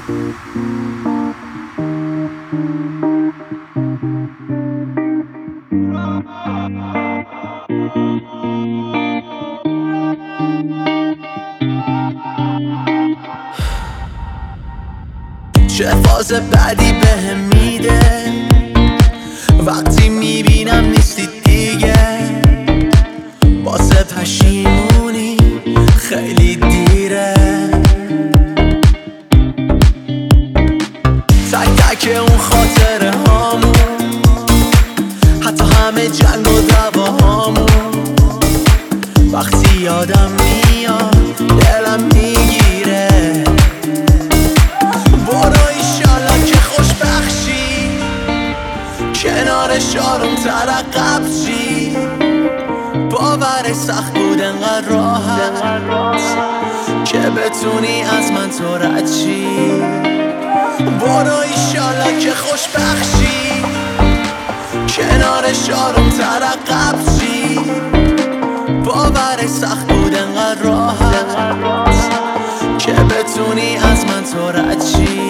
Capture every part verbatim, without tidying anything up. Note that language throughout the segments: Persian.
چه فاز بعدی بهم میده وقتی میبینم نیستی دیگه، واسه پشیمونی خیلی دیره. تک تک اون خاطره هامون، حتی همه جنگ و دعواهامون، وقتی یادم میاد دلم میگیره. برو ایشالا که خوشبخشی، کنار شاروم ترقب چی. باور سخت بود انقدر راحت که بتونی از من تو رد چی. برو ایشالا که خوشبخشی، کنار شاروم ترقب چی. باور سخت بود انقدر راحت که بتونی از من تو رد چی.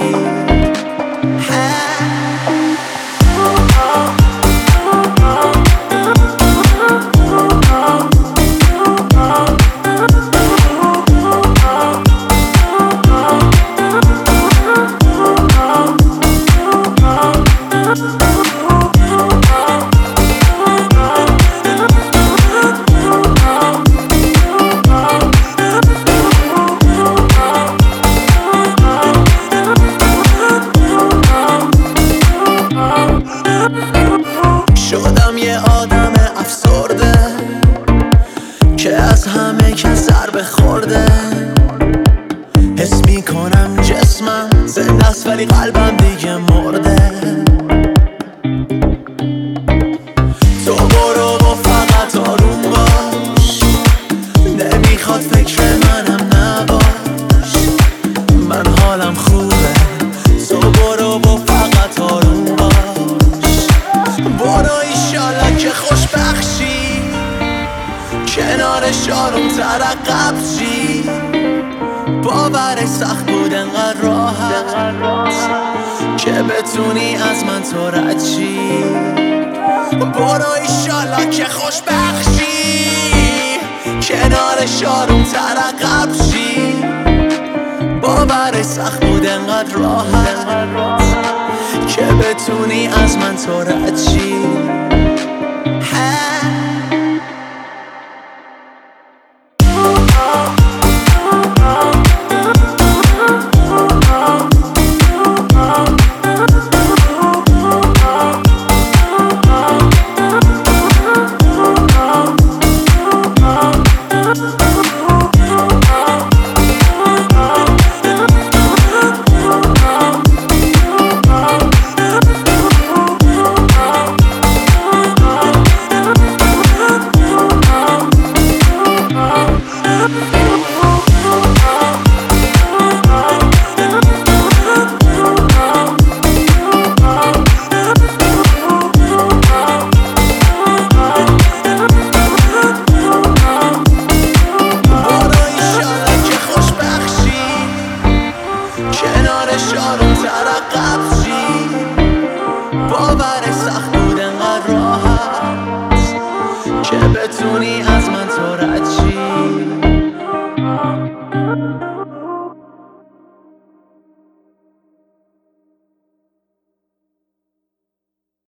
شدم یه آدم افسرده که از همه کس ضربه خورده. حس میکنم جسمم زنده است ولی قلبم دیگه مرده. تو برو و فقط آروم باش، نمیخواد فکر منم نباش. من حالم خوبه، تو برو و فقط آروم باش. برو ایشالا که خوشبخشی، کنار شاروم ترقب چی. باور سخت بود انقدر راحت که بتونی از من تو رد چی. برو ایشالا که خوشبخشی، کنار شاروم ترقب چی. باور سخت بود انقدر راحت که بتونی از من تو رد چی. کنار شاروم ترقب